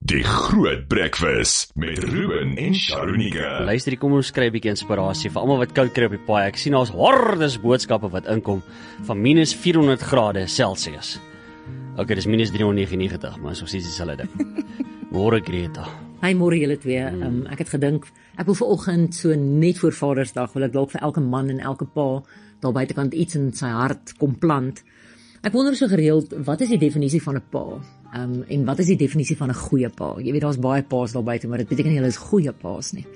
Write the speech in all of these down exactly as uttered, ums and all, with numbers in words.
Die Groot Breakfast met Ruben en Sharonika. Luister, kom ons kry 'n bietjie inspirasie vir almal wat koud kry op die paai. Ek sien daar's hordes boodskappe wat inkom van minus vierhonderd grade Celsius. Okay, dis minus driehonderd negenennegentig, maar is nog steeds dieselfde ding. Môre Greta. Hy môre julle twee. Hmm. Um, ek het gedink, ek wil vanoggend so net voor Vadersdag, wil ek dalk vir elke man en elke pa daar buitekant iets in sy hart kom plant. Ek wonder so gereeld, wat is die definisie van 'n pa? Um, en wat is die definisie van 'n goeie pa? Jy weet, daar's baie pa's daar buite, maar dit beteken nie hulle is goeie pa's nie.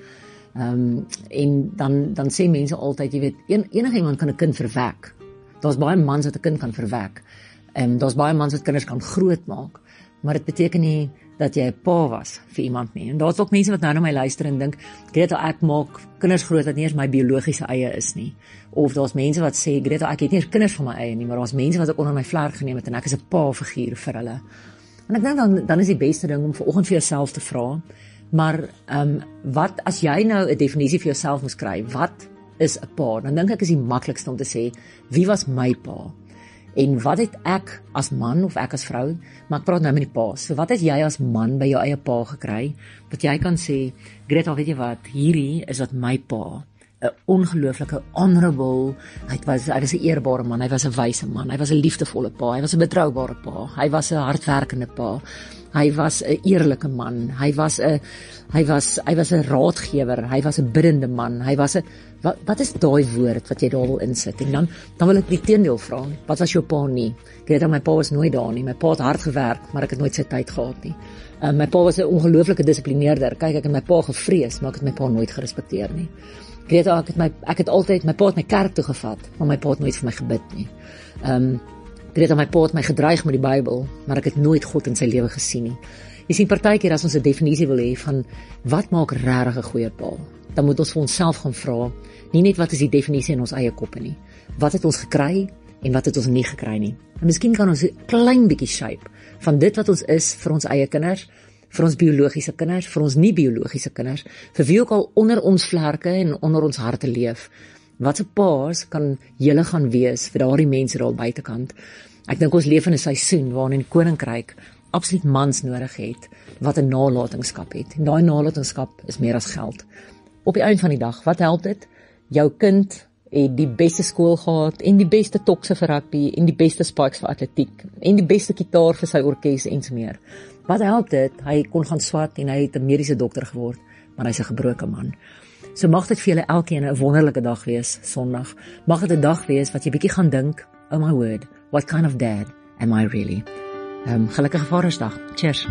Um, en dan dan sê mense altyd, jy weet, en, enige iemand kan 'n kind verwek. Daar's baie mans wat 'n kind kan verwek. Um, daar's baie mans wat kinders kan grootmaak, maar dit beteken nie dat jy 'n pa was vir iemand nie. En daar's ook mense wat nou na my luister en dink, Greta, ek maak kinders groot wat nie eens my biologiese eie is nie. Of daar's mense wat sê, Greta, ek het nie eens kinders van my eie nie, maar daar's mense wat ek onder my vlerk geneem het en ek is 'n pa-figuur vir hulle. En ek dink dan dan is die beste ding om vanoggend vir jouself te vra, maar ehm um, wat as jy nou 'n definisie vir jouself moet kry, wat is 'n pa? Dan dink ek is die maklikste om te sê, wie was my pa? En wat het ek as man of ek as vrou, maar ek praat nou met die pa. So wat het jy as man by jou eie pa gekry, wat jy kan sê, Greta, weet jy wat, hierdie is wat my pa, 'n ongelooflike honorable, hy was hy was 'n eerbare man, hy was 'n wyse man, hy was 'n liefdevolle pa, hy was 'n betroubare pa, hy was 'n hardwerkende pa, hy was 'n eerlike man, hy was 'n hy was hy was 'n raadgewer, hy was 'n biddende man, hy was 'n wat, wat is daai woord wat jy daar wil insit? En dan dan wil ek die teendeel vra. Wat was jou pa nie? Ek weet dat my pa was nooit daar nie. My pa het hard gewerk, maar ek het nooit sy tyd gehad nie. Uh, my pa was 'n ongelooflike dissiplineerder. Kyk, ek het my pa gevrees, maar ek het my pa nooit gerespekteer nie. Ek weet ek het my ek het altyd my pa het my kerk toe gevat, maar my pa het nooit vir my gebid nie. Ehm um, ek weet dat my pa het my gedreig met die Bybel, maar ek het nooit God in sy lewe gesien nie. Jy sien, partykeer as ons 'n definisie wil hê van wat maak regtig 'n goeie pa, dan moet ons vir onsself gaan vra, nie net wat is die definisie in ons eie koppe nie. Wat het ons gekry en wat het ons nie gekry nie? En miskien kan ons 'n klein bietjie shape van dit wat ons is vir ons eie kinders, vir ons biologiese kinders, vir ons nie biologiese kinders, vir wie ook al onder ons vlerke en onder ons harte leef. Wat 'n paas kan julle gaan wees vir daardie mense daar buitekant? Ek dink ons leef in 'n seisoen waarin die koninkryk absoluut mans nodig het wat 'n nalatenskap het. En daai nalatenskap is meer as geld. Op die einde van die dag, wat help dit? Jou kind het die beste skool gehad en die beste tokse vir rugby en die beste spikes vir atletiek en die beste gitaar vir sy orkes en so meer. Wat help dit? Hy kon gaan swat en hy het 'n mediese dokter geword, maar hy's 'n gebroke man. So mag dit vir julle elkeen 'n wonderlike dag wees, Sondag. Mag dit 'n dag wees wat jy bietjie gaan dink, oh my word, what kind of dad am I really? Um, gelukkige Vadersdag. Cheers.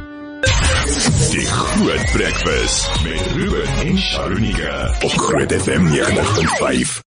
Die Groot Breakfast met Ruben en Sharonika op Groot F M negentig punt vyf.